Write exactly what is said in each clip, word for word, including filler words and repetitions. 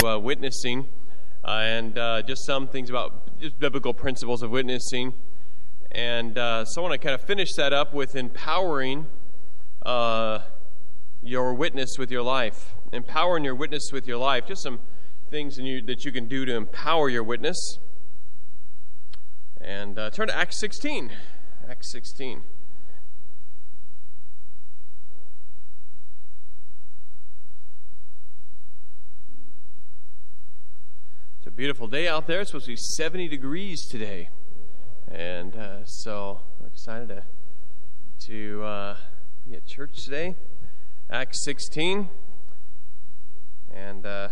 uh, witnessing uh, and uh, just some things about just biblical principles of witnessing. And uh, so I want to kind of finish that up with empowering uh, your witness with your life. Empowering your witness with your life. Just some things in you, that you can do to empower your witness. And uh, turn to Acts sixteen. Acts sixteen. It's a beautiful day out there. It's supposed to be seventy degrees today. And uh, so we're excited to, to uh, be at church today. Acts sixteen. And uh,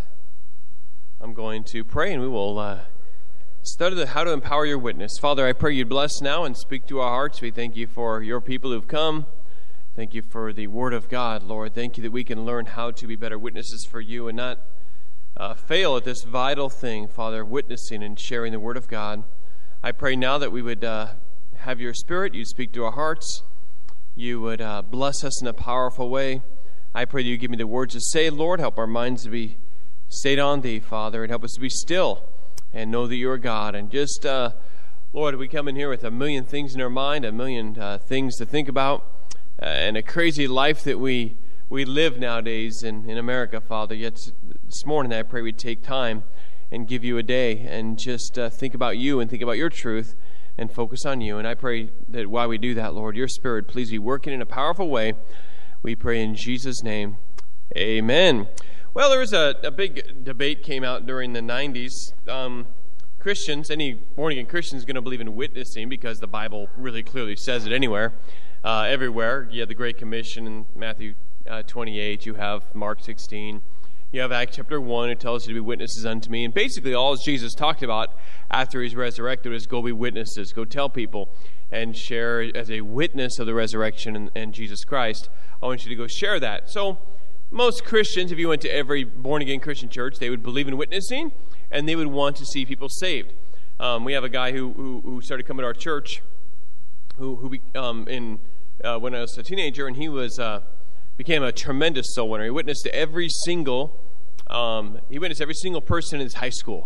I'm going to pray and we will uh, study the, how to empower your witness. Father, I pray you'd bless now and speak to our hearts. We thank you for your people who've come. Thank you for the Word of God, Lord. Thank you that we can learn how to be better witnesses for you and not uh, fail at this vital thing, Father, witnessing and sharing the Word of God. I pray now that we would uh, have your Spirit. You'd speak to our hearts. You would uh, bless us in a powerful way. I pray that you give me the words to say, Lord. Help our minds to be stayed on thee, Father, and help us to be still and know that you're God. And just, uh, Lord, we come in here with a million things in our mind, a million uh, things to think about, uh, and a crazy life that we we live nowadays in, in America, Father. Yet this morning I pray we'd take time and give you a day and just uh, think about you and think about your truth and focus on you. And I pray that while we do that, Lord, your Spirit please be working in a powerful way. We pray in Jesus' name. Amen. Well, there was a, a big debate came out during the nineties. Um, Christians, any born-again Christian is going to believe in witnessing because the Bible really clearly says it anywhere, uh, everywhere. You have the Great Commission in Matthew uh, twenty-eight. You have Mark sixteen. You have Acts chapter one. It tells you to be witnesses unto me. And basically all Jesus talked about after he's resurrected is go be witnesses. Go tell people and share as a witness of the resurrection and, and Jesus Christ. I want you to go share that. So most Christians, if you went to every born-again Christian church, they would believe in witnessing, and they would want to see people saved. Um, we have a guy who, who who started coming to our church, who who um, in uh, when I was a teenager, and he was uh, became a tremendous soul winner. He witnessed to every single um, he witnessed every single person in his high school,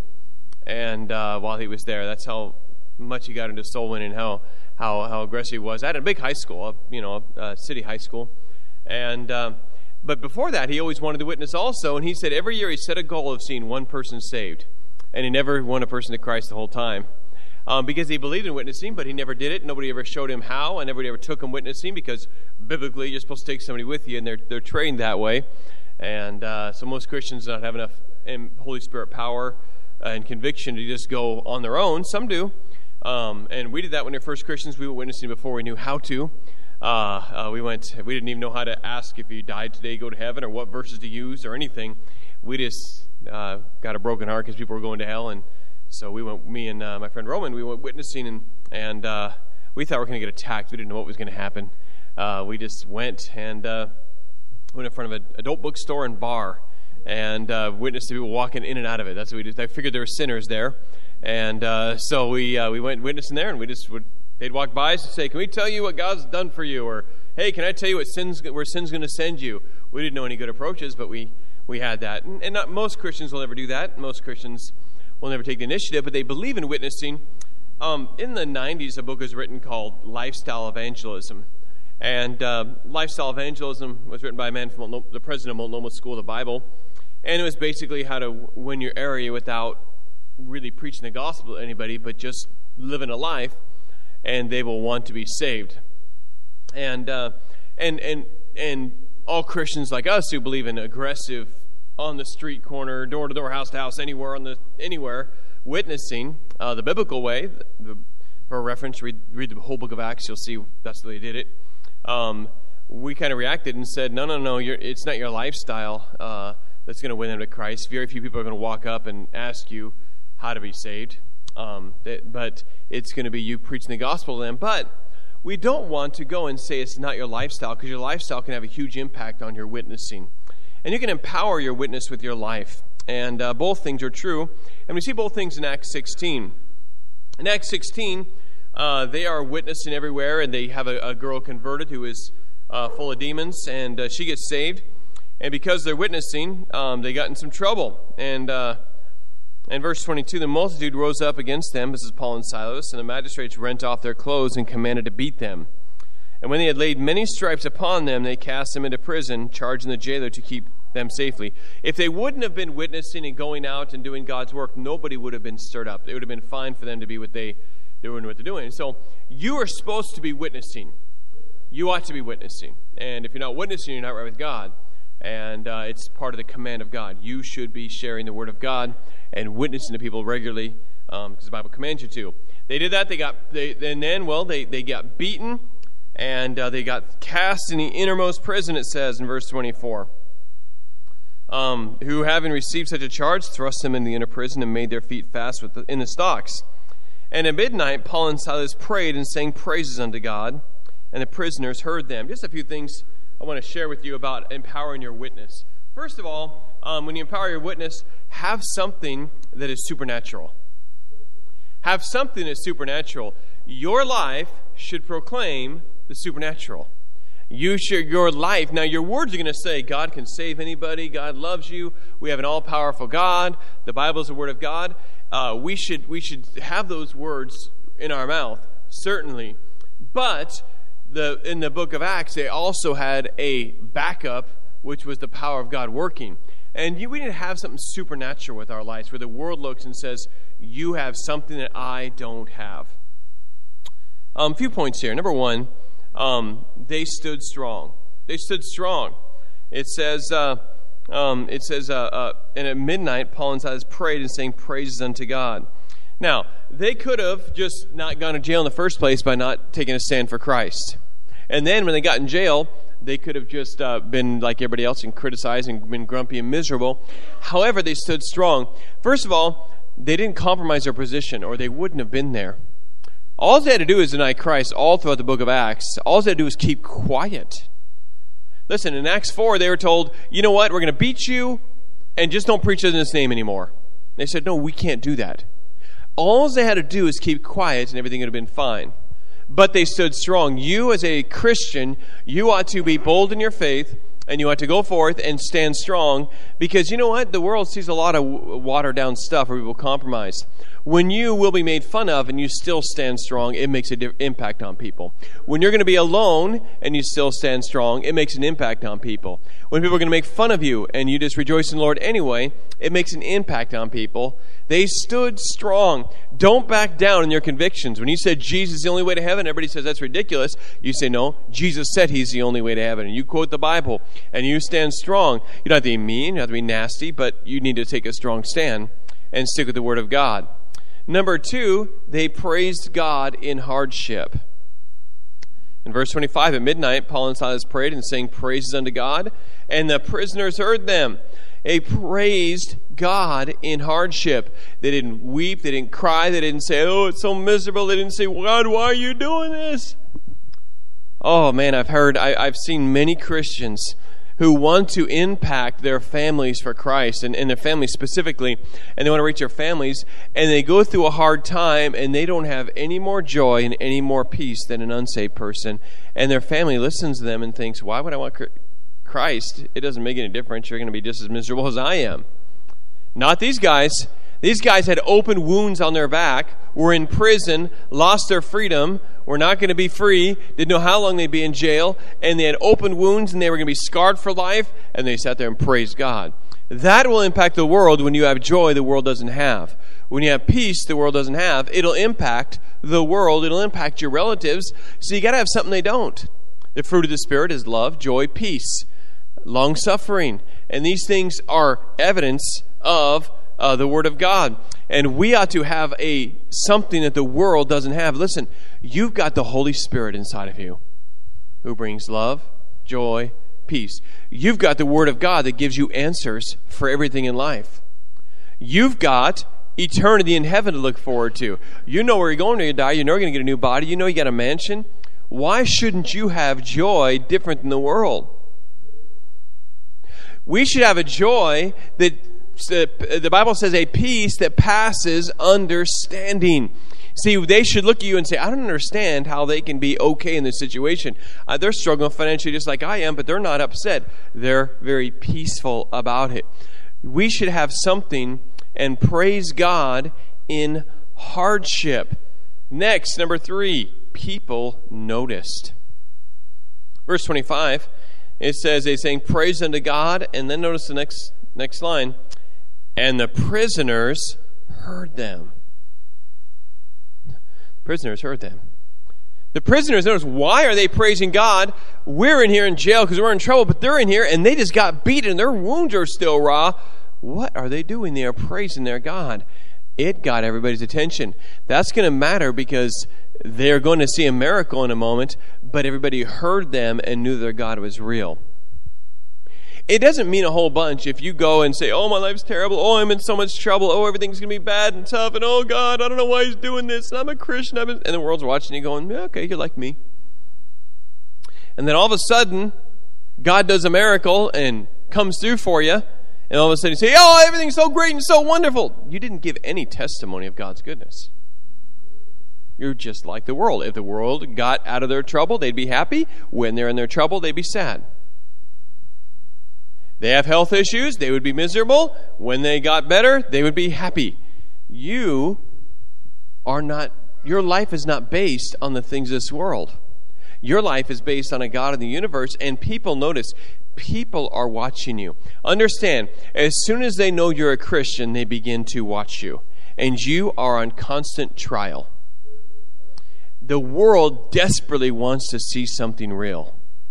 and uh, while he was there, that's how much he got into soul winning, how how how aggressive he was. I had a big high school, you know, a city high school, and. Um, But before that, he always wanted to witness also, and he said every year he set a goal of seeing one person saved, and he never won a person to Christ the whole time, um, because he believed in witnessing, but he never did it. Nobody ever showed him how, and nobody ever took him witnessing, because biblically you're supposed to take somebody with you, and they're they're trained that way, and uh, so most Christians don't have enough Holy Spirit power and conviction to just go on their own. Some do, um, and we did that when we were first Christians. We were witnessing before we knew how to. Uh, uh, we went. We didn't even know how to ask if you died today, go to heaven, or what verses to use, or anything. We just uh, got a broken heart because people were going to hell, and so we went. Me and uh, my friend Roman, we went witnessing, and and uh, we thought we were going to get attacked. We didn't know what was going to happen. Uh, we just went and uh, went in front of an adult bookstore and bar, and uh, witnessed to people walking in and out of it. That's what we did. I figured there were sinners there, and uh, so we uh, we went witnessing there, and we just would. They'd walk by us and say, can we tell you what God's done for you? Or, hey, can I tell you what sin's, where sin's going to send you? We didn't know any good approaches, but we, we had that. And, and not most Christians will never do that. Most Christians will never take the initiative, but they believe in witnessing. Um, in the nineties, a book was written called Lifestyle Evangelism. And uh, Lifestyle Evangelism was written by a man from the president of Multnomah School of the Bible. And it was basically how to win your area without really preaching the gospel to anybody, but just living a life. And they will want to be saved, and uh, and and and all Christians like us who believe in aggressive, on the street corner, door to door, house to house, anywhere on the anywhere witnessing uh, the biblical way. The, for reference, read read the whole book of Acts. You'll see that's the way they did it. Um, we kind of reacted and said, no, no, no, you're, it's not your lifestyle uh, that's going to win them to Christ. Very few people are going to walk up and ask you how to be saved. Um, that, but it's going to be you preaching the gospel to them. But we don't want to go and say it's not your lifestyle, because your lifestyle can have a huge impact on your witnessing. And you can empower your witness with your life. And uh, both things are true. And we see both things in Acts sixteen. In Acts sixteen, uh, they are witnessing everywhere, and they have a, a girl converted who is uh, full of demons, and uh, she gets saved. And because they're witnessing, um, they got in some trouble. And uh, in verse twenty-two, the multitude rose up against them, this is Paul and Silas, and the magistrates rent off their clothes and commanded to beat them. And when they had laid many stripes upon them, they cast them into prison, charging the jailer to keep them safely. If they wouldn't have been witnessing and going out and doing God's work, nobody would have been stirred up. It would have been fine for them to be what they doing what they're doing. So you are supposed to be witnessing. You ought to be witnessing. And if you're not witnessing, you're not right with God. And uh, it's part of the command of God. You should be sharing the word of God and witnessing to people regularly, um, because the Bible commands you to. They did that. They got, they, and then, well, they, they got beaten, and uh, they got cast in the innermost prison, it says in verse twenty-four. Um, who, having received such a charge, thrust them in the inner prison and made their feet fast with the, in the stocks. And at midnight, Paul and Silas prayed and sang praises unto God, and the prisoners heard them. Just a few things I want to share with you about empowering your witness. First of all, um, when you empower your witness, have something that is supernatural. Have something that's supernatural. Your life should proclaim the supernatural. You should, your life, now your words are going to say, God can save anybody, God loves you, we have an all-powerful God, the Bible is the Word of God. Uh, we should we should have those words in our mouth, certainly. But the in the book of Acts, they also had a backup, which was the power of God working. And you, we need to have something supernatural with our lives, where the world looks and says, you have something that I don't have. Um, a few points here. Number one, um, they stood strong. They stood strong. It says, uh, um, it says, uh, uh, and at midnight, Paul and Silas prayed and sang praises unto God. Now, they could have just not gone to jail in the first place by not taking a stand for Christ. And then when they got in jail, they could have just uh, been like everybody else and criticized and been grumpy and miserable. However, they stood strong. First of all, they didn't compromise their position, or they wouldn't have been there. All they had to do is deny Christ all throughout the book of Acts. All they had to do is keep quiet. Listen, in Acts four, they were told, you know what, we're going to beat you, and just don't preach in his name anymore. They said, no, we can't do that. All they had to do is keep quiet, and everything would have been fine. But they stood strong. You, as a Christian, you ought to be bold in your faith, and you ought to go forth and stand strong, because you know what? The world sees a lot of watered-down stuff where people compromise. When you will be made fun of and you still stand strong, it makes an di- impact on people. When you're going to be alone and you still stand strong, it makes an impact on people. When people are going to make fun of you and you just rejoice in the Lord anyway, it makes an impact on people. They stood strong. Don't back down in your convictions. When you said Jesus is the only way to heaven, everybody says that's ridiculous. You say, no, Jesus said he's the only way to heaven. And you quote the Bible and you stand strong. You don't have to be mean, you don't have to be nasty, but you need to take a strong stand and stick with the Word of God. Number two, they praised God in hardship. In verse twenty-five, at midnight, Paul and Silas prayed and sang praises unto God, and the prisoners heard them. They praised God in hardship. They didn't weep, they didn't cry, they didn't say, oh, it's so miserable. They didn't say, God, why are you doing this? Oh, man, I've heard, I, I've seen many Christians who want to impact their families for Christ, and, and their families specifically, and they want to reach their families, and they go through a hard time, and they don't have any more joy and any more peace than an unsaved person, and their family listens to them and thinks, why would I want Christ? It doesn't make any difference. You're going to be just as miserable as I am. Not these guys. These guys had open wounds on their back, were in prison, lost their freedom, were not going to be free, didn't know how long they'd be in jail, and they had open wounds and they were going to be scarred for life, and they sat there and praised God. That will impact the world when you have joy the world doesn't have. When you have peace the world doesn't have, it'll impact the world, it'll impact your relatives, so you got to have something they don't. The fruit of the Spirit is love, joy, peace, long-suffering, and these things are evidence of Uh, the Word of God. And we ought to have a something that the world doesn't have. Listen, you've got the Holy Spirit inside of you who brings love, joy, peace. You've got the Word of God that gives you answers for everything in life. You've got eternity in heaven to look forward to. You know where you're going when you die. You know you're going to get a new body. You know you got a mansion. Why shouldn't you have joy different than the world? We should have a joy that the Bible says a peace that passes understanding. See, they should look at you and say, I don't understand how they can be okay in this situation. Uh, they're struggling financially just like I am, but they're not upset. They're very peaceful about it. We should have something and praise God in hardship. Next, number three, people noticed. Verse twenty-five, it says they sang praise unto God, and then notice the next next line, and the prisoners heard them. Prisoners heard them. The prisoners, notice, why are they praising God? We're in here in jail because we're in trouble, but they're in here and they just got beaten. Their wounds are still raw. What are they doing? They are praising their God. It got everybody's attention. That's going to matter because they're going to see a miracle in a moment, but everybody heard them and knew their God was real. It doesn't mean a whole bunch if you go and say, oh, my life's terrible. Oh, I'm in so much trouble. Oh, everything's going to be bad and tough. And oh, God, I don't know why he's doing this. And I'm a Christian. I've been... And the world's watching you going, yeah, okay, you're like me. And then all of a sudden, God does a miracle and comes through for you. And all of a sudden you say, oh, everything's so great and so wonderful. You didn't give any testimony of God's goodness. You're just like the world. If the world got out of their trouble, they'd be happy. When they're in their trouble, they'd be sad. They have health issues, they would be miserable. When they got better, they would be happy. You are not, your life is not based on the things of this world. Your life is based on a God of the universe, and people notice, people are watching you. Understand, as soon as they know you're a Christian, they begin to watch you. And you are on constant trial. The world desperately wants to see something real.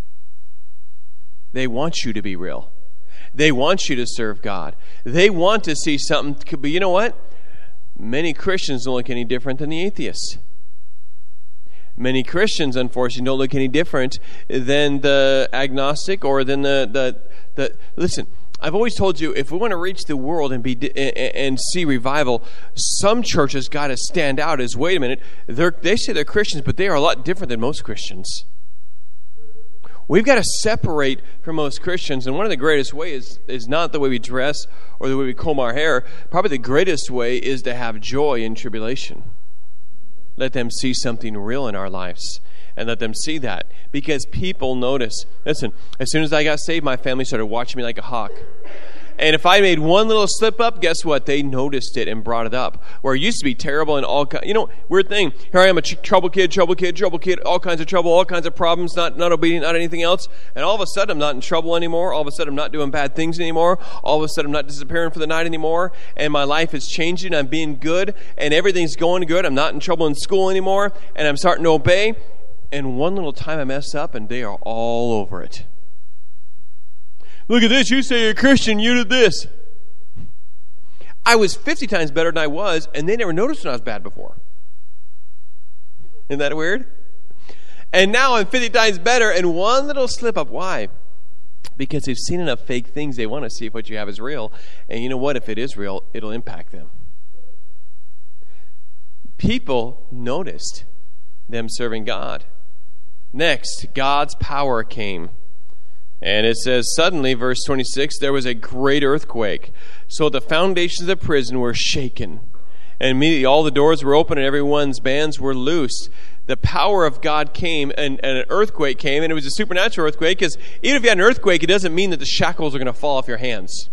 They want you to be real. They want you to serve God. They want to see something. But you know what? Many Christians don't look any different than the atheists. Many Christians, unfortunately, don't look any different than the agnostic or than the... the, the listen, I've always told you, if we want to reach the world and be and see revival, some churches got to stand out as, wait a minute, they're, they say they're Christians, but they are a lot different than most Christians. We've got to separate from most Christians, and one of the greatest ways is, is not the way we dress or the way we comb our hair. Probably the greatest way is to have joy in tribulation. Let them see something real in our lives, and let them see that. Because people notice. Listen, as soon as I got saved, my family started watching me like a hawk. And if I made one little slip up, guess what? They noticed it and brought it up. Where it used to be terrible and all kinds. You know, weird thing. Here I am, a ch- trouble kid, trouble kid, trouble kid, all kinds of trouble, all kinds of problems, not, not obedient, not anything else. And all of a sudden, I'm not in trouble anymore. All of a sudden, I'm not doing bad things anymore. All of a sudden, I'm not disappearing for the night anymore. And my life is changing. I'm being good. And everything's going good. I'm not in trouble in school anymore. And I'm starting to obey. And one little time I mess up, and they are all over it. Look at this. You say you're a Christian. You did this. I was fifty times better than I was, and they never noticed when I was bad before. Isn't that weird? And now I'm fifty times better, and one little slip up. Why? Because they've seen enough fake things. They want to see if what you have is real. And you know what? If it is real, it'll impact them. People noticed them serving God. Next, God's power came. And it says, suddenly, verse twenty-six, there was a great earthquake. So the foundations of the prison were shaken. And immediately all the doors were open and everyone's bands were loosed. The power of God came and, and an earthquake came. And it was a supernatural earthquake because even if you had an earthquake, it doesn't mean that the shackles are going to fall off your hands.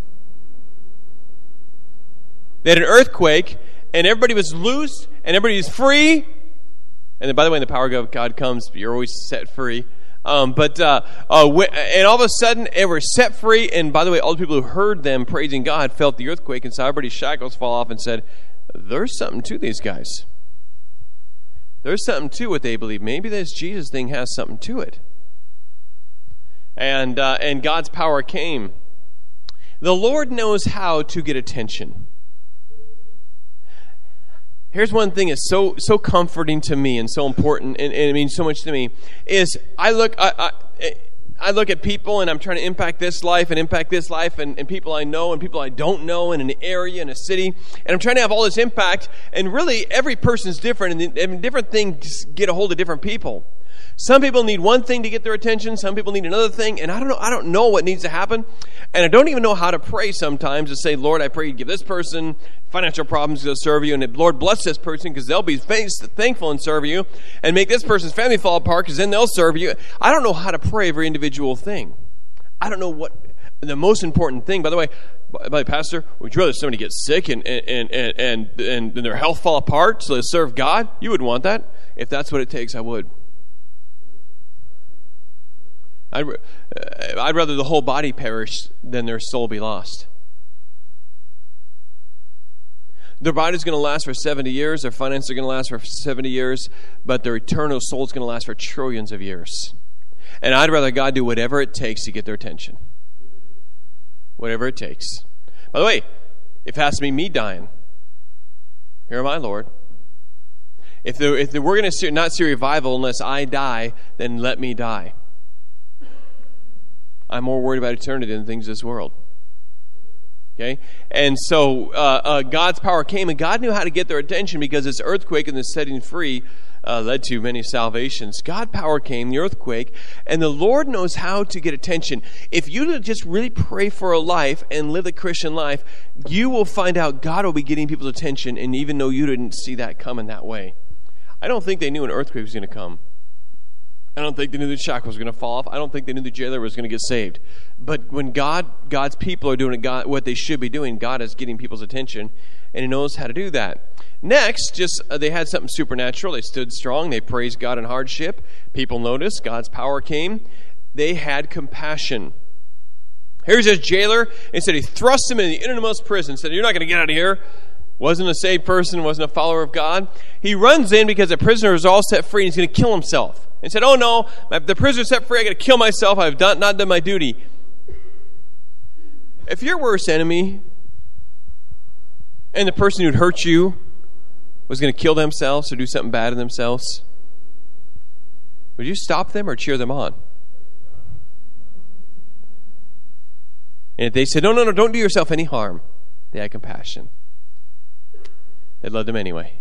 They had an earthquake and everybody was loose and everybody was free. And then, by the way, when the power of God comes, you're always set free. Um, but uh, uh, and all of a sudden, they were set free. And by the way, all the people who heard them praising God felt the earthquake and saw everybody's shackles fall off and said, there's something to these guys. There's something to what they believe. Maybe this Jesus thing has something to it. And uh, and God's power came. The Lord knows how to get attention. Here's one thing that's so so comforting to me and so important, and, and it means so much to me, is I look I, I I look at people and I'm trying to impact this life and impact this life and, and people I know and people I don't know in an area, in a city, and I'm trying to have all this impact, and really every person's different and, and different things get a hold of different people. Some people need one thing to get their attention. Some people need another thing. And I don't know, I don't know what needs to happen. And I don't even know how to pray sometimes to say, Lord, I pray you give this person financial problems to serve you. And Lord, bless this person because they'll be thankful and serve you. And make this person's family fall apart because then they'll serve you. I don't know how to pray every individual thing. I don't know what the most important thing. By the way, by the way, Pastor, would you rather somebody get sick and and, and, and, and their health fall apart so they serve God? You would want that. If that's what it takes, I would. I'd, uh, I'd rather the whole body perish than their soul be lost. Their body's going to last for seventy years. Their finances are going to last for seventy years. But their eternal soul is going to last for trillions of years. And I'd rather God do whatever it takes to get their attention. Whatever it takes. By the way, if it has to be me dying, here am I, Lord. If, there, if there, we're going to not see revival unless I die, then let me die. I'm more worried about eternity than things of this world. Okay? And so uh, uh, God's power came, and God knew how to get their attention because this earthquake and this setting free uh, led to many salvations. God's power came, the earthquake, and the Lord knows how to get attention. If you just really pray for a life and live the Christian life, you will find out God will be getting people's attention, and even though you didn't see that coming that way. I don't think they knew an earthquake was going to come. I don't think they knew the shackle was going to fall off. I don't think they knew the jailer was going to get saved. But when God, God's people are doing God, what they should be doing, God is getting people's attention, and He knows how to do that. Next, just uh, they had something supernatural. They stood strong. They praised God in hardship. People noticed. God's power came. They had compassion. Here's this jailer. Instead, he thrust him in the innermost prison. Said, "You're not going to get out of here." Wasn't a saved person. Wasn't a follower of God. He runs in because the prisoner is all set free, and he's going to kill himself. And said, "Oh no, the prisoner's set free. I got to kill myself. I've done, not done my duty." If your worst enemy and the person who'd hurt you was going to kill themselves or do something bad to themselves, would you stop them or cheer them on? And if they said, "No, no, no, don't do yourself any harm," they had compassion. They loved them anyway.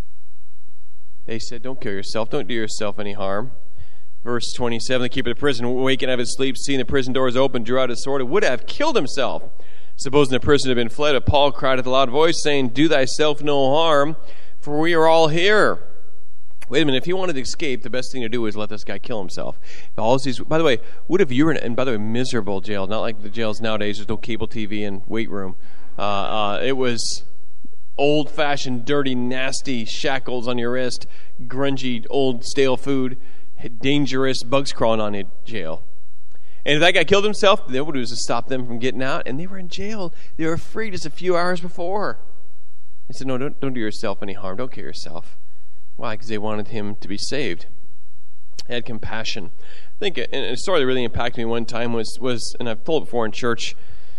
They said, "Don't kill yourself. Don't do yourself any harm." Verse twenty-seven, the keeper of the prison, waking out of his sleep, seeing the prison doors open, drew out his sword and would have killed himself. Supposing the prison had been fled, but Paul cried with a loud voice, saying, "Do thyself no harm, for we are all here." Wait a minute, if he wanted to escape, the best thing to do is let this guy kill himself. If all these, by the way, what if you were in, and by the way, miserable jail, not like the jails nowadays, there's no cable T V and weight room. Uh, uh, it was old-fashioned, dirty, nasty shackles on your wrist, grungy, old, stale food, dangerous bugs crawling on you jail. And if that guy killed himself, they would do is to stop them from getting out, and they were in jail. They were free just a few hours before. They said, "No, don't, don't do yourself any harm. Don't kill yourself." Why? Because they wanted him to be saved. They had compassion. I think a, a story that really impacted me one time was, was and I've told it before in church,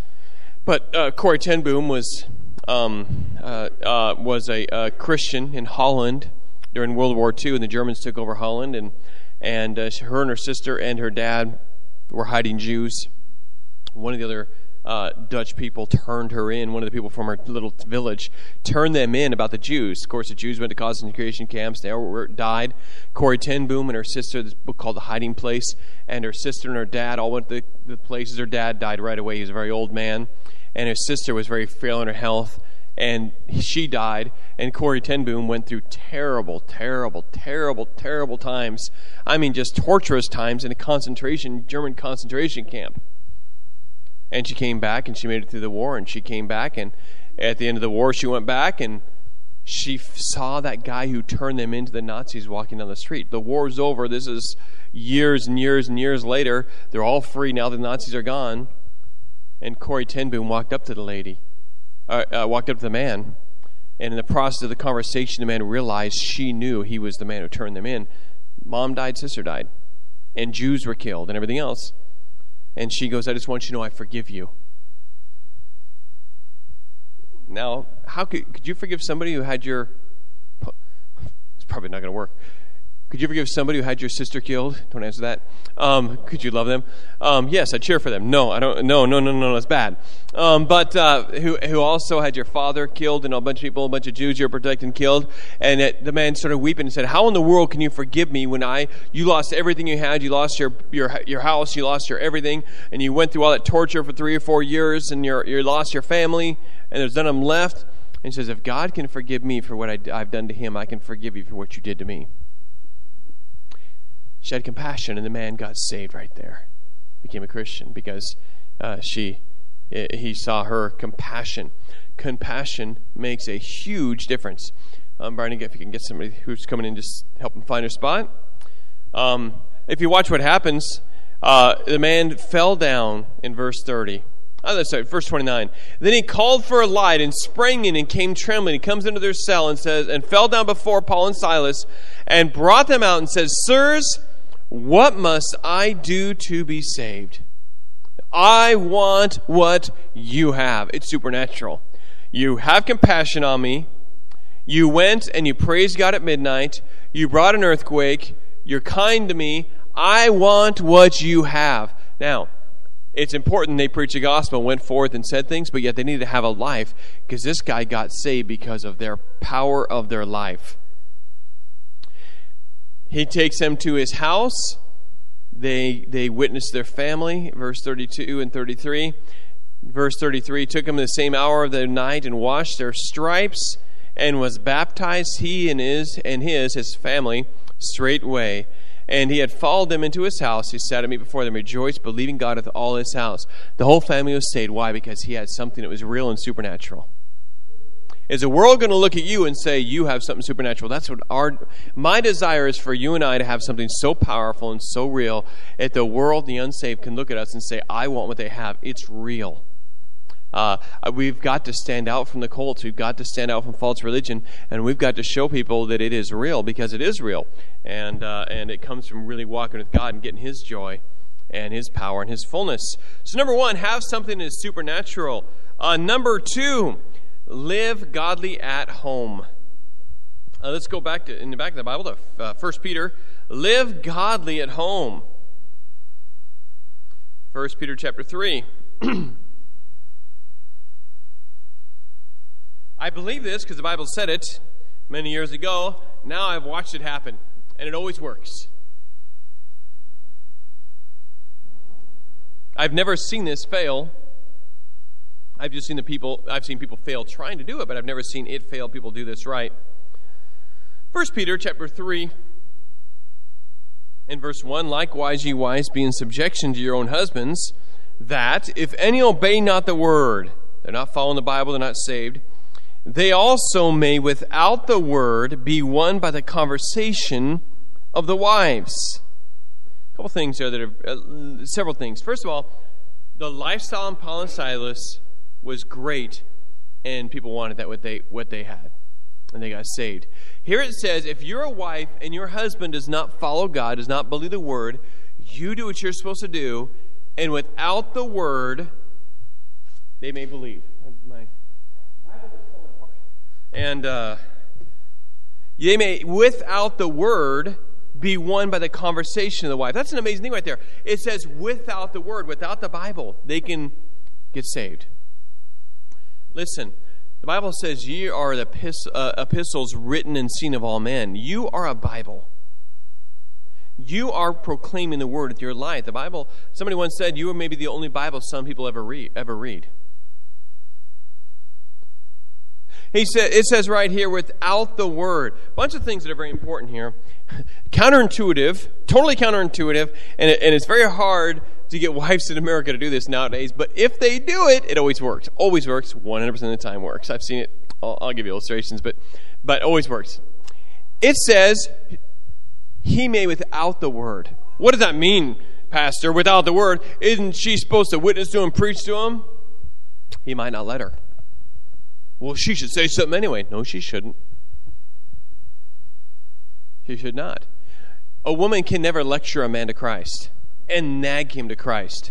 but uh, Corrie ten Boom was... Um, uh, uh, was a, a Christian in Holland during World War Two, and the Germans took over Holland, and and uh, her and her sister and her dad were hiding Jews. One of the other uh, Dutch people turned her in. One of the people from her little village turned them in about the Jews. Of course, the Jews went to concentration camps. They were, died. Corrie ten Boom and her sister, this book called The Hiding Place, and her sister and her dad all went to the, the places. Her dad died right away. He was a very old man. And his sister was very frail in her health, and she died. And Corrie ten Boom went through terrible, terrible, terrible, terrible times. I mean, just torturous times in a concentration, German concentration camp. And she came back, and she made it through the war, and she came back, and at the end of the war, she went back, and she saw that guy who turned them into the Nazis walking down the street. The war's over. This is years and years and years later. They're all free now. The Nazis are gone. And Corrie ten Boom walked up to the lady, uh, uh, walked up to the man, and in the process of the conversation, the man realized she knew he was the man who turned them in. Mom died, sister died, and Jews were killed and everything else. And she goes, "I just want you to know I forgive you." Now, how could could you forgive somebody who had your... It's probably not going to work. Could you forgive somebody who had your sister killed? Don't answer that. Um, could you love them? Um, yes, I cheer for them. No, I don't. No, no, no, no, that's bad. Um, but uh, who who also had your father killed, and a bunch of people, a bunch of Jews you're protecting killed, and it, the man started weeping and said, "How in the world can you forgive me when I you lost everything you had? You lost your your your house, you lost your everything, and you went through all that torture for three or four years, and you you lost your family, and there's none of them left." And he says, "If God can forgive me for what I, I've done to him, I can forgive you for what you did to me." She had compassion, and the man got saved right there. Became a Christian because uh, she, he saw her compassion. Compassion makes a huge difference. Um, Brian, if you can get somebody who's coming in, just help him find her spot. Um, if you watch what happens, uh, the man fell down in verse thirty. Oh, sorry, verse twenty-nine. Then he called for a light and sprang in and came trembling. He comes into their cell and says, and fell down before Paul and Silas and brought them out and says, "Sirs, what must I do to be saved?" I want what you have. It's supernatural. You have compassion on me. You went and you praised God at midnight. You brought an earthquake. You're kind to me. I want what you have. Now, it's important they preached the gospel, went forth and said things, but yet they needed to have a life because this guy got saved because of their power of their life. He takes them to his house. They they witness their family, verse thirty-two and thirty-three. Verse thirty-three, took him the same hour of the night and washed their stripes and was baptized, he and his, and his, his family, straightway. And he had followed them into his house. He sat at meat before them, rejoiced, believing God with all his house. The whole family was saved. Why? Because he had something that was real and supernatural. Is the world going to look at you and say, you have something supernatural? That's what our, my desire is for you and I to have something so powerful and so real that the world, the unsaved, can look at us and say, I want what they have. It's real. Uh, we've got to stand out from the cults. We've got to stand out from false religion. And we've got to show people that it is real because it is real. And, uh, and it comes from really walking with God and getting his joy and his power and his fullness. So number one, have something that is supernatural. Uh, number two, live godly at home. Uh, let's go back to in the back of the Bible to uh, First Peter. Live godly at home. First Peter chapter three. I believe this because the Bible said it many years ago. Now I've watched it happen, and it always works. I've never seen this fail. I've just seen the people, I've seen people fail trying to do it, but I've never seen it fail. People do this right. First Peter chapter three and verse one, likewise ye wives be in subjection to your own husbands, that if any obey not the word, they're not following the Bible, they're not saved, they also may without the word be won by the conversation of the wives. A couple things there that are, uh, several things. First of all, the lifestyle in Paul and Silas was great, and people wanted that what they what they had, and they got saved. Here it says, if you're a wife and your husband does not follow God, does not believe the word, you do what you're supposed to do, and without the word, they may believe. My Bible is falling apart. And uh, they may, without the word, be won by the conversation of the wife. That's an amazing thing right there. It says without the word, without the Bible, they can get saved. Listen, the Bible says ye are the uh, epistles written and seen of all men. You are a Bible. You are proclaiming the word with your life. The Bible, somebody once said, you are maybe the only Bible some people ever read. Ever read. He said, it says right here, without the word. A bunch of things that are very important here. Counterintuitive, totally counterintuitive, and, it, and it's very hard to get wives in America to do this nowadays, but if they do it, it always works. Always works. one hundred percent of the time works. I've seen it. I'll, I'll give you illustrations, but but always works. It says, he may without the word. What does that mean, Pastor? Without the word? Isn't she supposed to witness to him, preach to him? He might not let her. Well, she should say something anyway. No, she shouldn't. She should not. A woman can never lecture a man to Christ and nag him to Christ.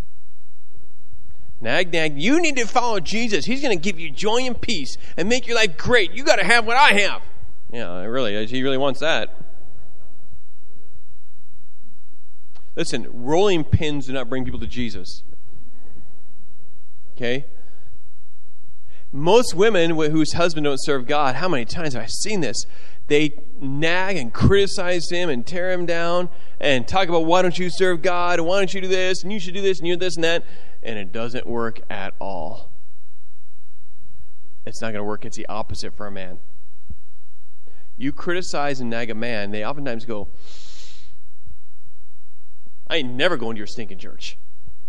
Nag, nag. You need to follow Jesus. He's going to give you joy and peace and make your life great. You got to have what I have. Yeah, really. He really wants that. Listen, rolling pins do not bring people to Jesus. Okay? Most women whose husband don't serve God, how many times have I seen this? They nag and criticize him and tear him down and talk about why don't you serve God and why don't you do this and you should do this and you do this and that. And it doesn't work at all. It's not going to work. It's the opposite for a man. You criticize and nag a man, they oftentimes go, I ain't never going to your stinking church.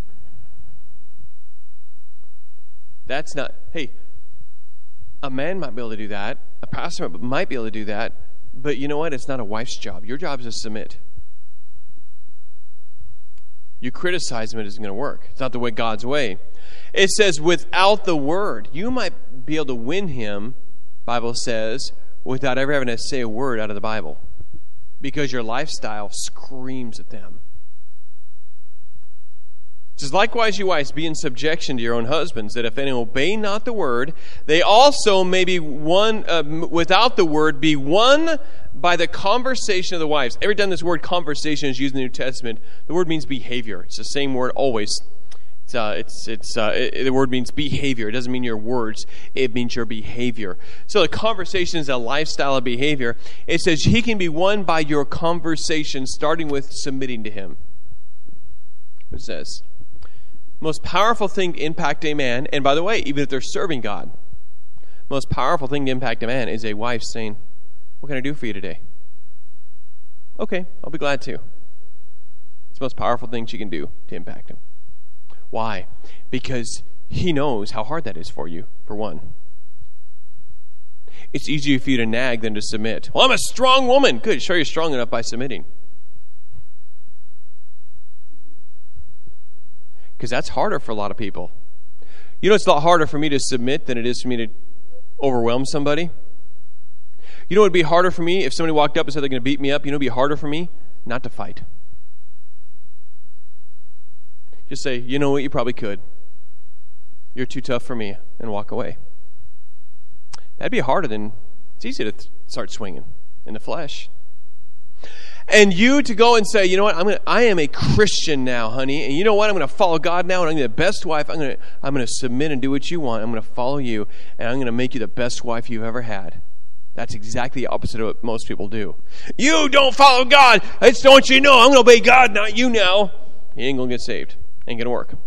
That's not, hey, a man might be able to do that. A pastor might be able to do that. But you know what? It's not a wife's job. Your job is to submit. You criticize him, it isn't going to work. It's not the way God's way. It says, without the word. You might be able to win him, Bible says, without ever having to say a word out of the Bible. Because your lifestyle screams at them. It says, likewise, you wives, be in subjection to your own husbands, that if any obey not the word, they also may be won, uh, without the word, be won by the conversation of the wives. Every time this word conversation is used in the New Testament, the word means behavior. It's the same word always. It's, uh, it's, it's, uh, it, the word means behavior. It doesn't mean your words. It means your behavior. So the conversation is a lifestyle of behavior. It says he can be won by your conversation, starting with submitting to him. It says, most powerful thing to impact a man, and by the way, even if they're serving God, most powerful thing to impact a man is a wife saying, what can I do for you today? Okay, I'll be glad to. It's the most powerful thing she can do to impact him. Why? Because he knows how hard that is for you, for one. It's easier for you to nag than to submit. Well, I'm a strong woman. Good, show you're strong enough by submitting. Because that's harder for a lot of people. You know, it's a lot harder for me to submit than it is for me to overwhelm somebody. You know what would be harder for me if somebody walked up and said they're going to beat me up? You know what would be harder for me? Not to fight. Just say, you know what, you probably could. You're too tough for me, and walk away. That'd be harder than, it's easy to th- start swinging in the flesh. And you to go and say, you know what, I'm gonna, I am a Christian now, honey, and you know what, I'm going to follow God now, and I'm going to be the best wife. I'm going to, I'm going to submit and do what you want. I'm going to follow you, and I'm going to make you the best wife you've ever had. That's exactly the opposite of what most people do. You don't follow God. I just don't you know. I'm going to obey God, not you now. You ain't going to get saved. Ain't going to work.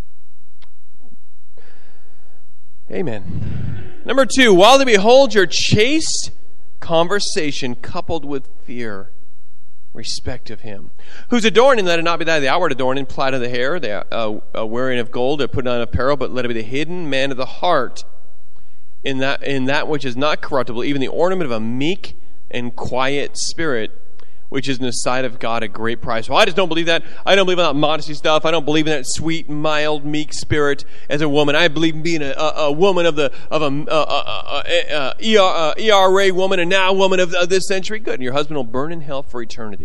Amen. Number two, while they behold your chaste conversation coupled with fear, respect of him, whose adorning let it not be that of the outward adorning, plait of the hair, the uh, uh, wearing of gold, or putting on apparel, but let it be the hidden man of the heart, in that in that which is not corruptible, even the ornament of a meek and quiet spirit, which is in the sight of God a great price. Well, I just don't believe that. I don't believe in that modesty stuff. I don't believe in that sweet, mild, meek spirit as a woman. I believe in being a, a, a woman of the of a, a, a, a, a E R, a E R A woman, and now a woman of, of this century. Good, and your husband will burn in hell for eternity,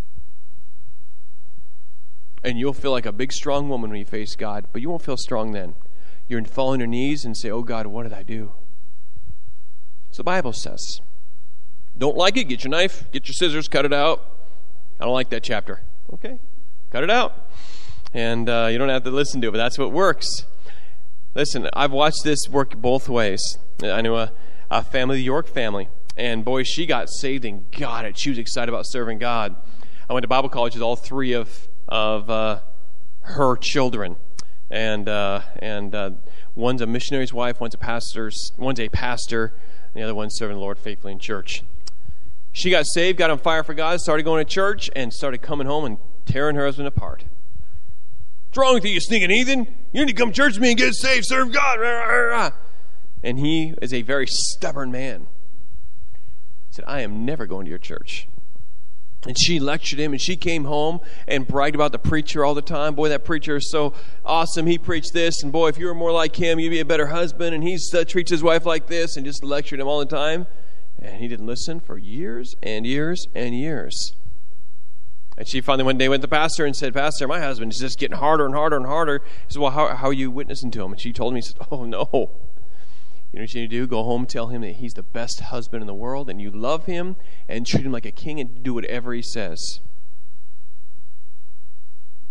and you'll feel like a big, strong woman when you face God, but you won't feel strong then. You're going to fall on your knees and say, "Oh God, what did I do?" So the Bible says. Don't like it? Get your knife, get your scissors, cut it out. I don't like that chapter. Okay, cut it out. And uh, you don't have to listen to it, but that's what works. Listen, I've watched this work both ways. I knew a, a family, the York family, and boy, she got saved and got it. She was excited about serving God. I went to Bible college with all three of of uh, her children, and uh, and uh, one's a missionary's wife, one's a pastor's, one's a pastor, and the other one's serving the Lord faithfully in church. She got saved, got on fire for God, started going to church, and started coming home and tearing her husband apart. What's wrong with you, you stinking heathen? You need to come to church with me and get saved, serve God. And he is a very stubborn man. He said, I am never going to your church. And she lectured him, and she came home and bragged about the preacher all the time. Boy, that preacher is so awesome. He preached this, and boy, if you were more like him, you'd be a better husband. And he uh, treats his wife like this, and just lectured him all the time. And he didn't listen for years and years and years. And she finally one day went to the pastor and said, Pastor, my husband is just getting harder and harder and harder. He said, well, how, how are you witnessing to him? And she told me, she said, oh, no. You know what you need to do? Go home and tell him that he's the best husband in the world, and you love him and treat him like a king and do whatever he says.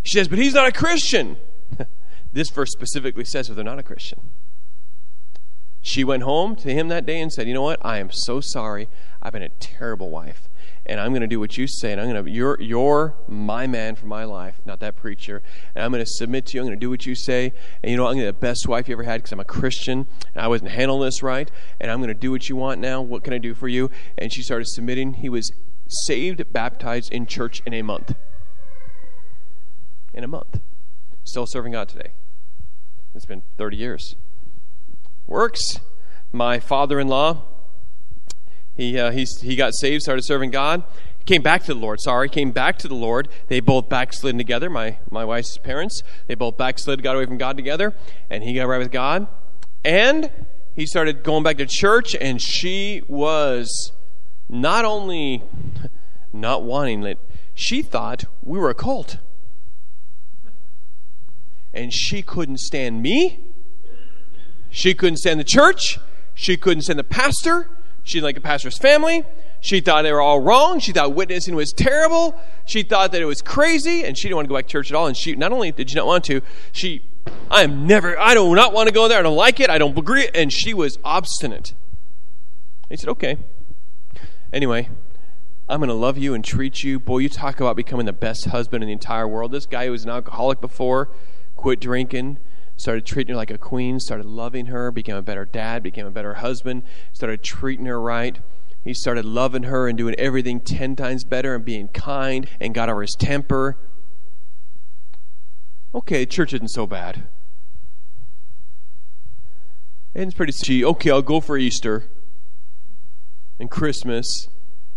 She says, but he's not a Christian. This verse specifically says that they're not a Christian. She went home to him that day and said, you know what? I am so sorry. I've been a terrible wife. And I'm going to do what you say. And I'm going to, you're, you're my man for my life, not that preacher. And I'm going to submit to you. I'm going to do what you say. And you know, I'm going to be the best wife you ever had because I'm a Christian. And I wasn't handling this right. And I'm going to do what you want now. What can I do for you? And she started submitting. He was saved, baptized in church in a month. In a month. Still serving God today. It's been thirty years. Works. My father-in-law, he uh, he he got saved, started serving God. He came back to the Lord. Sorry, came back to the Lord. They both backslid together. My my wife's parents, they both backslid, got away from God together, and he got right with God. And he started going back to church, and she was not only not wanting it, she thought we were a cult, and she couldn't stand me. She couldn't stand the church. She couldn't stand the pastor. She didn't like the pastor's family. She thought they were all wrong. She thought witnessing was terrible. She thought that it was crazy, and she didn't want to go back to church at all. And she not only did she not want to, she, I am never, I do not want to go there. I don't like it. I don't agree. And she was obstinate. He said, okay. Anyway, I'm going to love you and treat you. Boy, you talk about becoming the best husband in the entire world. This guy who was an alcoholic before, quit drinking, started treating her like a queen, started loving her, became a better dad, became a better husband, started treating her right. He started loving her and doing everything ten times better and being kind and got over his temper. Okay, church isn't so bad. And it's pretty cheap. Okay, I'll go for Easter and Christmas.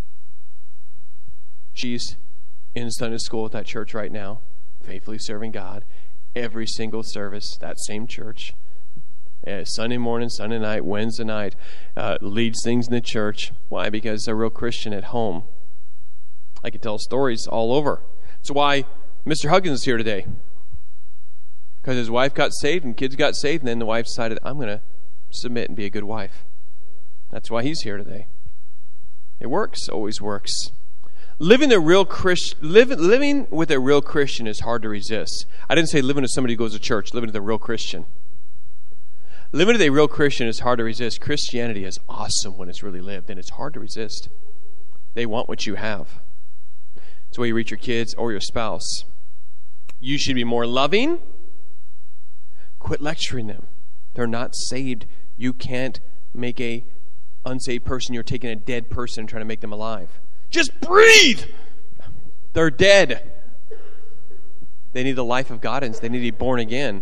She's in Sunday school at that church right now, faithfully serving God. Every single service, that same church. Uh, Sunday morning, Sunday night, Wednesday night, uh, leads things in the church. Why? Because they're a real Christian at home. I can tell stories all over. That's why Mister Huggins is here today. Because his wife got saved and kids got saved, and then the wife decided, I'm going to submit and be a good wife. That's why he's here today. It works, always works. Living a real Christ, live, living with a real Christian is hard to resist. I didn't say living with somebody who goes to church. Living with a real Christian. Living with a real Christian is hard to resist. Christianity is awesome when it's really lived, and it's hard to resist. They want what you have. It's the way you reach your kids or your spouse. You should be more loving. Quit lecturing them. They're not saved. You can't make a unsaved person. You're taking a dead person and trying to make them alive. Just breathe. They're dead. They need the life of God, and they need to be born again.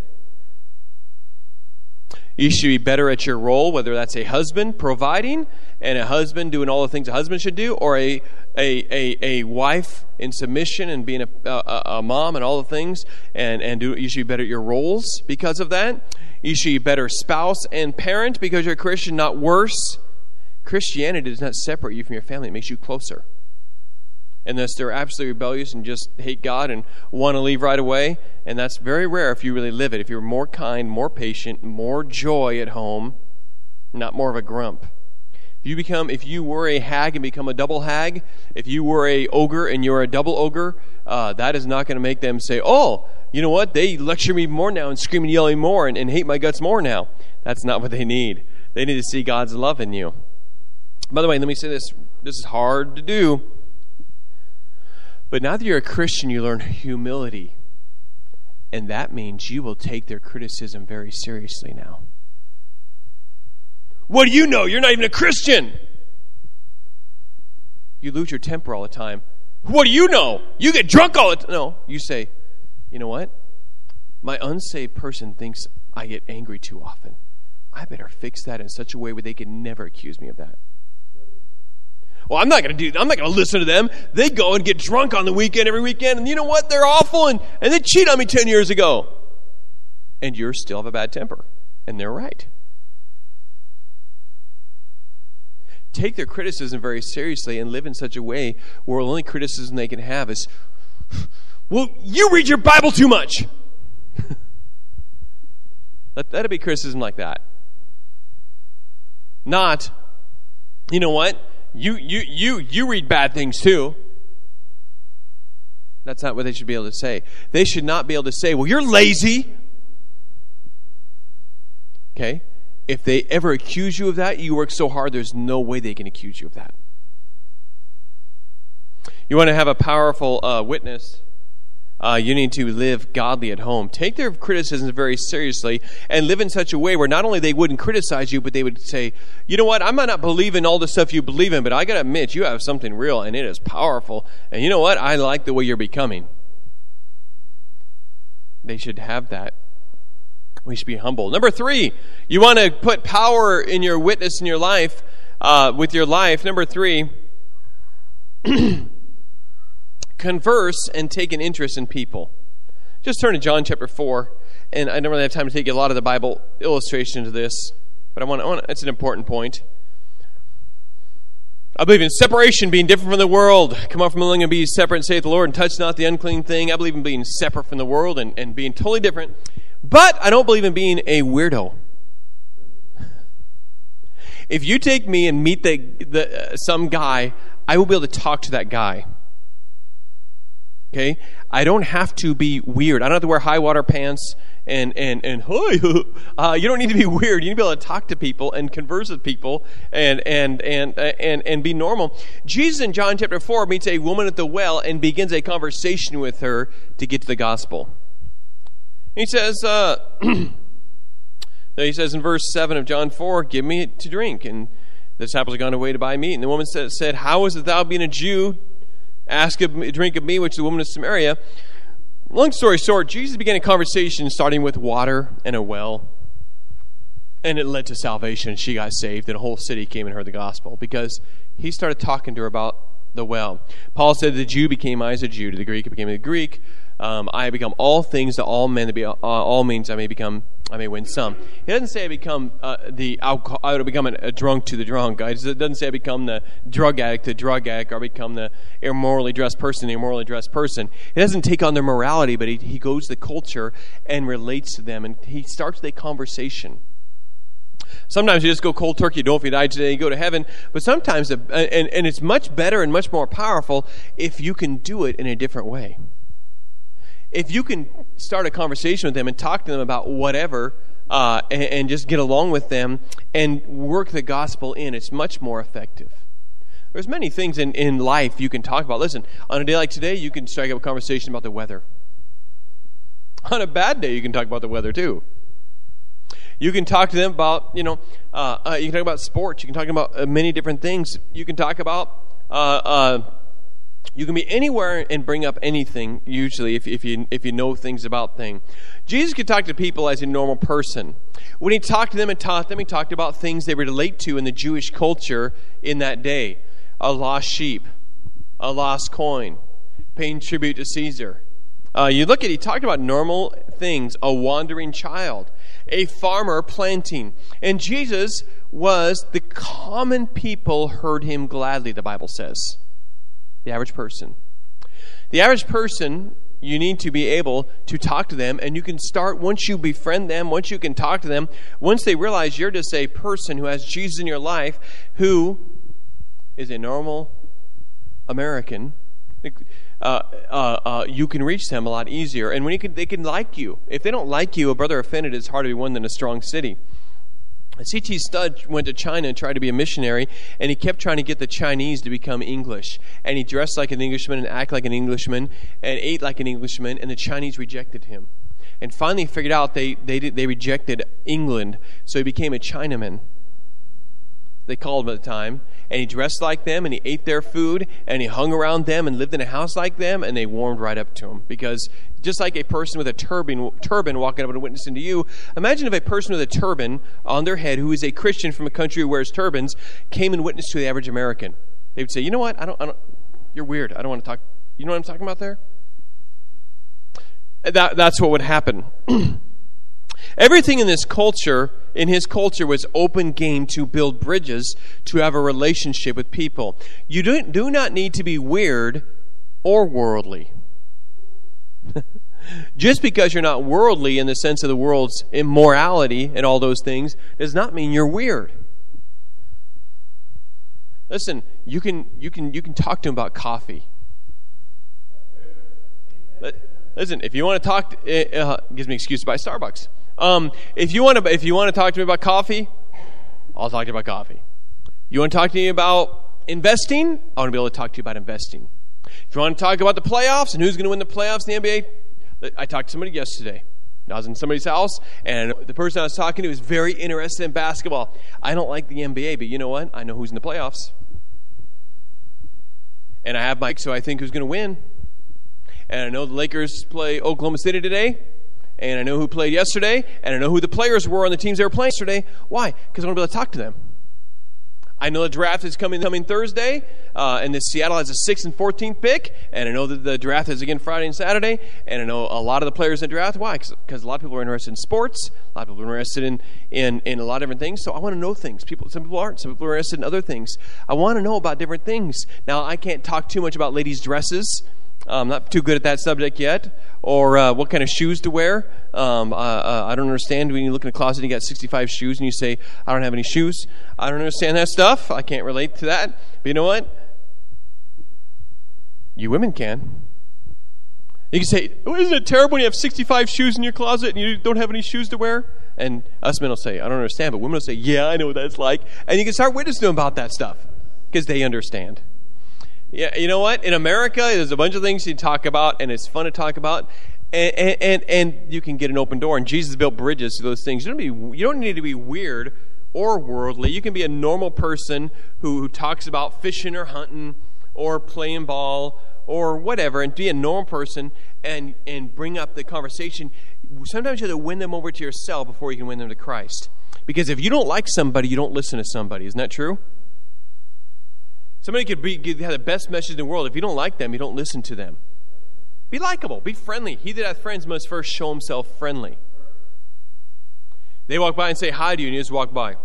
You should be better at your role, whether that's a husband providing and a husband doing all the things a husband should do, or a a a, a wife in submission and being a, a, a mom and all the things, and and do, you should be better at your roles because of that. You should be a better spouse and parent because you're a Christian, not worse. Christianity does not separate you from your family; it makes you closer. Unless they're absolutely rebellious and just hate God and want to leave right away. And that's very rare if you really live it. If you're more kind, more patient, more joy at home, not more of a grump. If you become, if you were a hag and become a double hag, if you were a ogre and you're a double ogre, uh, that is not going to make them say, oh, you know what? They lecture me more now and scream and yelling more and, and hate my guts more now. That's not what they need. They need to see God's love in you. By the way, let me say this. This is hard to do. But now that you're a Christian, you learn humility. And that means you will take their criticism very seriously now. What do you know? You're not even a Christian. You lose your temper all the time. What do you know? You get drunk all the time. No, you say, you know what? My unsaved person thinks I get angry too often. I better fix that in such a way where they can never accuse me of that. Well, I'm not going to do. I'm not going to listen to them. They go and get drunk on the weekend every weekend, and you know what? They're awful, and, and they cheat on me ten years ago. And you still have a bad temper, and they're right. Take their criticism very seriously and live in such a way where the only criticism they can have is, well, you read your Bible too much. Let that be criticism like that. Not, you know what? You you you you read bad things too. That's not what they should be able to say. They should not be able to say, well, you're lazy. Okay? If they ever accuse you of that, you work so hard, there's no way they can accuse you of that. You want to have a powerful uh, witness, uh, you need to live godly at home. Take their criticisms very seriously and live in such a way where not only they wouldn't criticize you, but they would say, you know what, I might not believe in all the stuff you believe in, but I got to admit, you have something real, and it is powerful. And you know what, I like the way you're becoming. They should have that. We should be humble. Number three, you want to put power in your witness in your life, uh, with your life. Number three, converse and take an interest in people. Just turn to John chapter four, and I don't really have time to take a lot of the Bible illustration to this, but I want, I want it's an important point. I believe in separation, being different from the world. Come out from among and be separate, saith the Lord, and touch not the unclean thing. I believe in being separate from the world and, and being totally different. But I don't believe in being a weirdo. If you take me and meet the, the uh, some guy, I will be able to talk to that guy. Okay? I don't have to be weird. I don't have to wear high water pants and and and uh, you don't need to be weird. You need to be able to talk to people and converse with people and and and and and be normal. Jesus in John chapter four meets a woman at the well and begins a conversation with her to get to the gospel. He says, uh, he says in verse seven of John four, give me to drink. And the disciples had gone away to buy meat. And the woman said, said how is it thou, being a Jew, ask a drink of me, which is the woman of Samaria? Long story short, Jesus began a conversation starting with water and a well. And it led to salvation. She got saved, and a whole city came and heard the gospel because he started talking to her about the well. Paul said, the Jew became I as a Jew, to the Greek it became a Greek. Um, I become all things to all men to be uh, all means I may become I may win some. He doesn't say I become uh, the alcohol, I would become a, a drunk to the drunk. It doesn't say I become the drug addict to the drug addict, or become the immorally dressed person, the immorally dressed person. He doesn't take on their morality, but he, he goes to the culture and relates to them, and he starts the conversation. Sometimes you just go cold turkey. Don't if you die today, you go to heaven. But sometimes, and, and it's much better and much more powerful if you can do it in a different way. If you can start a conversation with them and talk to them about whatever, uh, and, and just get along with them and work the gospel in, it's much more effective. There's many things in, in life you can talk about. Listen, on a day like today, you can strike up a conversation about the weather. On a bad day, you can talk about the weather too. You can talk to them about, you know, uh, uh, you can talk about sports. You can talk about uh, many different things. You can talk about, uh, uh, you can be anywhere and bring up anything, usually, if, if you if you know things about things. Jesus could talk to people as a normal person. When he talked to them and taught them, he talked about things they relate to in the Jewish culture in that day. A lost sheep, a lost coin, paying tribute to Caesar. Uh, you look at, he talked about normal things, a wandering child, a farmer planting. And Jesus was, the common people heard him gladly, the Bible says. The average person. The average person, you need to be able to talk to them, and you can start, once you befriend them, once you can talk to them, once they realize you're just a person who has Jesus in your life, who is a normal American, Uh, uh, uh, you can reach them a lot easier. And when you can, they can like you. If they don't like you, a brother offended is harder to be won than a strong city. C T Studd went to China and tried to be a missionary, and he kept trying to get the Chinese to become English. And he dressed like an Englishman and acted like an Englishman and ate like an Englishman, and the Chinese rejected him. And finally he figured out they, they, did, they rejected England, so he became a Chinaman. They called him at the time, and he dressed like them, and he ate their food, and he hung around them and lived in a house like them, and they warmed right up to him. Because just like a person with a turban, turban walking up and witnessing to you, imagine if a person with a turban on their head, who is a Christian from a country who wears turbans, came and witnessed to the average American. They would say, you know what, I don't, I don't, you're weird, I don't want to talk. You know what I'm talking about there? That, that's what would happen. Everything in this culture, in his culture, was open game to build bridges, to have a relationship with people. You do, do not need to be weird or worldly. Just because you're not worldly in the sense of the world's immorality and all those things does not mean you're weird. Listen, you can you can you can talk to him about coffee. Listen, if you want to talk, to, it uh, gives me excuse to buy Starbucks. Um, if you want to, if you want to talk to me about coffee, I'll talk to you about coffee. You want to talk to me about investing? I want to be able to talk to you about investing. If you want to talk about the playoffs and who's going to win the playoffs in the N B A, I talked to somebody yesterday. I was in somebody's house, and the person I was talking to was very interested in basketball. I don't like the N B A, but you know what? I know who's in the playoffs. And I have Mike, so I think who's going to win. And I know the Lakers play Oklahoma City today, and I know who played yesterday, and I know who the players were on the teams they were playing yesterday. Why? Because I want to be able to talk to them. I know the draft is coming coming Thursday, uh, and the Seattle has a sixth and fourteenth pick, and I know that the draft is again Friday and Saturday, and I know a lot of the players in the draft. Why? Because a lot of people are interested in sports, a lot of people are interested in, in, in a lot of different things, so I want to know things. People, some people aren't. Some people are interested in other things. I want to know about different things. Now, I can't talk too much about ladies' dresses. I'm not too good at that subject yet, or uh, what kind of shoes to wear. Um, uh, uh, I don't understand when you look in a closet and you got sixty-five shoes and you say, I don't have any shoes. I don't understand that stuff. I can't relate to that. But you know what? You women can. You can say, oh, isn't it terrible when you have sixty-five shoes in your closet and you don't have any shoes to wear? And us men will say, I don't understand. But women will say, yeah, I know what that's like. And you can start witnessing to them about that stuff because they understand. Yeah, you know what? In America, there's a bunch of things you talk about, and it's fun to talk about, and and, and you can get an open door. And Jesus built bridges to those things. You don't, be, you don't need to be weird or worldly. You can be a normal person who, who talks about fishing or hunting or playing ball or whatever, and be a normal person and, and bring up the conversation. Sometimes you have to win them over to yourself before you can win them to Christ. Because if you don't like somebody, you don't listen to somebody. Isn't that true? Somebody could be, have the best message in the world. If you don't like them, you don't listen to them. Be likable. Be friendly. He that hath friends must first show himself friendly. They walk by and say hi to you, and you just walk by.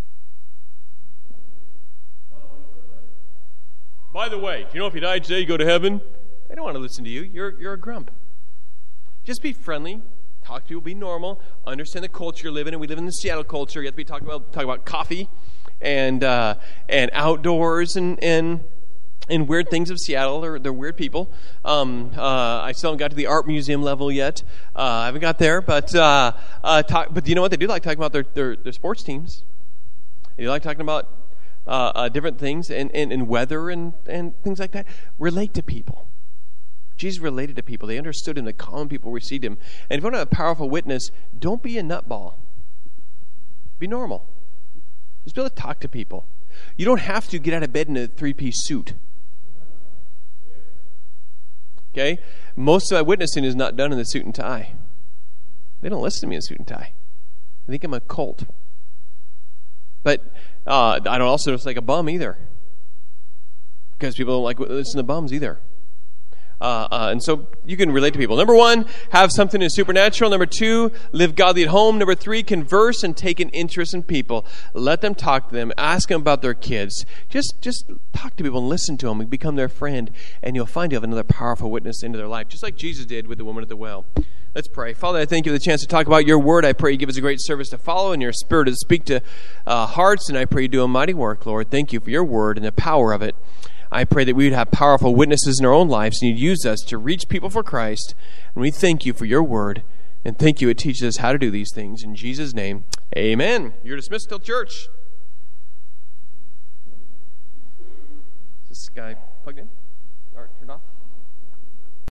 By the way, do you know if you died today, you go to heaven? They don't want to listen to you. You're, you're a grump. Just be friendly. Talk to people. Be normal. Understand the culture you're living in. We live in the Seattle culture. You have to be talking about, talk about coffee. And uh, and outdoors and, and and weird things of Seattle. They're, they're weird people. Um, uh, I still haven't got to the art museum level yet. Uh, I haven't got there, but uh, uh, talk, but you know what? They do like talking about their, their, their sports teams. They like talking about uh, uh, different things and, and, and weather and, and things like that. Relate to people. Jesus related to people. They understood him. The common people received him. And if you want to have a powerful witness, don't be a nutball. Be normal. Just be able to talk to people. You don't have to get out of bed in a three-piece suit. Okay? Most of my witnessing is not done in the suit and tie. They don't listen to me in a suit and tie. They think I'm a cult. But uh, I don't also look like a bum either. Because people don't like listen to bums either. Uh, uh, and so you can relate to people. Number one, have something that's supernatural. Number two, live godly at home. Number three, converse and take an interest in people. Let them talk to them. Ask them about their kids. Just just talk to people and listen to them and become their friend. And you'll find you have another powerful witness into their life, just like Jesus did with the woman at the well. Let's pray. Father, I thank you for the chance to talk about your word. I pray you give us a great service to follow and your spirit to speak to uh, hearts. And I pray you do a mighty work, Lord. Thank you for your word and the power of it. I pray that we would have powerful witnesses in our own lives, and you'd use us to reach people for Christ. And we thank you for your word, and thank you it teaches us how to do these things. In Jesus' name, amen. You're dismissed till church. Is this guy plugged in? Or turned off?